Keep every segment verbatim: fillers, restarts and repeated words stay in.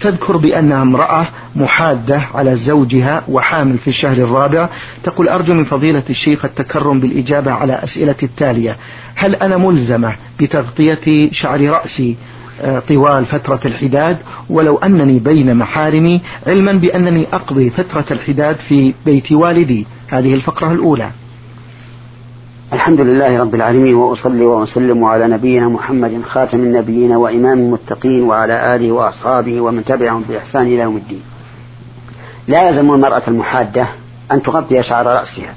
تذكر بأنها امرأة محادة على زوجها وحامل في الشهر الرابع. تقول أرجو من فضيلة الشيخ التكرم بالإجابة على أسئلة التالية: هل أنا ملزمة بتغطية شعر رأسي طوال فترة الحداد ولو أنني بين محارمي، علما بأنني أقضي فترة الحداد في بيت والدي؟ هذه الفقرة الأولى. الحمد لله رب العالمين، وأصلي وأسلم على نبينا محمد خاتم النبيين وإمام المتقين وعلى آله وأصحابه ومن تبعهم بإحسان إلى يوم الدين. لا يلزم المرأة المحادة أن تغطي شعر رأسها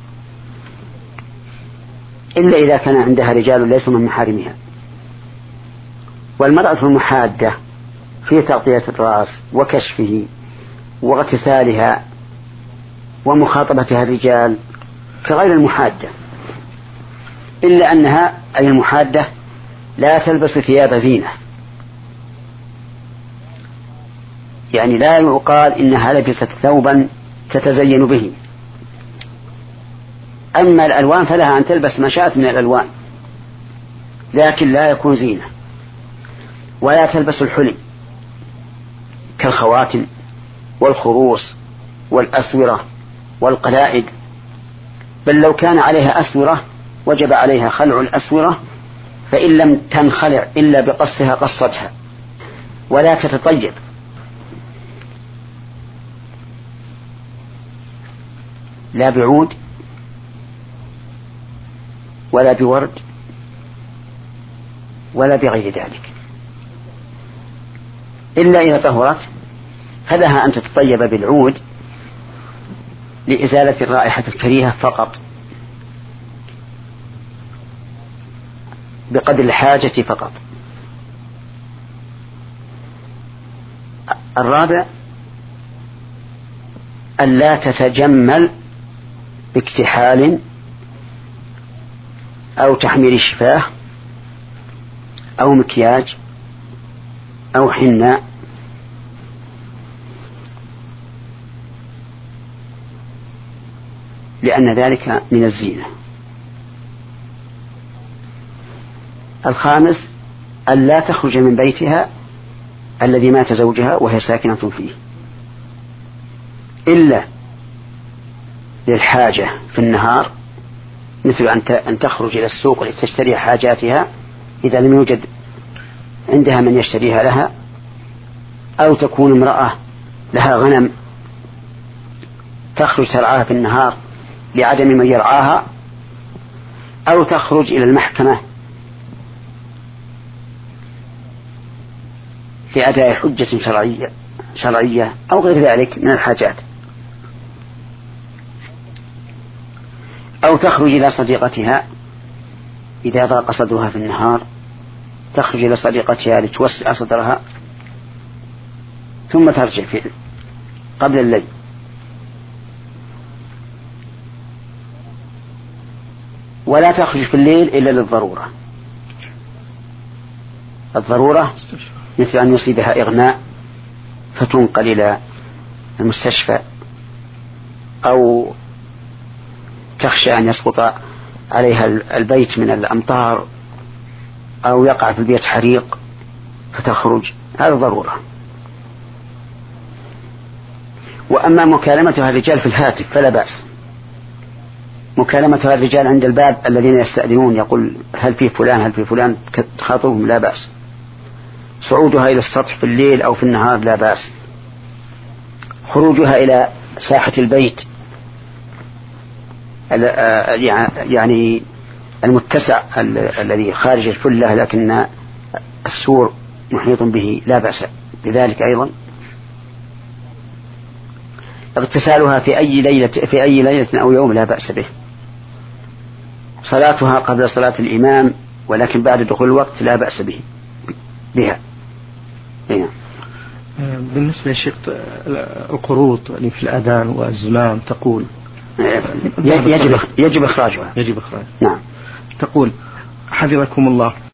إلا إذا كان عندها رجال ليسوا من محارمها. والمرأة المحادة في تغطية الرأس وكشفه واغتسالها ومخاطبتها الرجال كغير المحادة، إلا أنها أي المحادة لا تلبس ثياب زينة، يعني لا يقال إنها لبست ثوبا تتزين به. أما الألوان فلها أن تلبس ما شاءت من الألوان، لكن لا يكون زينة. ولا تلبس الحلي كالخواتم والخروص والأسورة والقلائد، بل لو كان عليها أسورة وجب عليها خلع الأسورة، فإن لم تنخلع إلا بقصها قصتها. ولا تتطيب، لا بعود ولا بورد ولا بغير ذلك، إلا إذا طهرت فلها أن تتطيب بالعود لإزالة الرائحة الكريهة فقط بقدر الحاجة فقط. الرابع ألا تتجمل باكتحال أو تحمير شفاه أو مكياج أو حناء، لأن ذلك من الزينة. الخامس ألا تخرج من بيتها الذي مات زوجها وهي ساكنة فيه إلا للحاجة في النهار، مثل أن تخرج إلى السوق لتشتري حاجاتها إذا لم يوجد عندها من يشتريها لها، أو تكون امرأة لها غنم تخرج ترعاها في النهار لعدم من يرعاها، أو تخرج إلى المحكمة لأداء حجة شرعية, شرعية أو غير ذلك من الحاجات، أو تخرج إلى صديقتها إذا ضاق صدرها في النهار، تخرج إلى صديقتها لتوسع صدرها ثم ترجع في قبل الليل. ولا تخرج في الليل إلا للضرورة. الضرورة مثل أن يصيبها إغماء فتنقل إلى المستشفى، أو تخشى أن يسقط عليها البيت من الأمطار، أو يقع في البيت حريق فتخرج، هذا ضرورة. وأما مكالمتها الرجال في الهاتف فلا بأس. مكالمتها الرجال عند الباب الذين يستأذنون يقول هل في فلان هل في فلان تخاطبهم لا بأس. صعودها إلى السطح في الليل أو في النهار لا بأس. خروجها إلى ساحة البيت يعني المتسع الذي خارج الفلة لكن السور محيط به لا بأس بذلك أيضا. اغتسالها في أي ليلة في أي ليلة أو يوم لا بأس به. صلاتها قبل صلاة الإمام ولكن بعد دخول الوقت لا بأس به بها. هنا. بالنسبة للشيخ القروط اللي في الأذان والزمام تقول يجب يجب إخراجها. يجب إخراجها. نعم. تقول حفظكم الله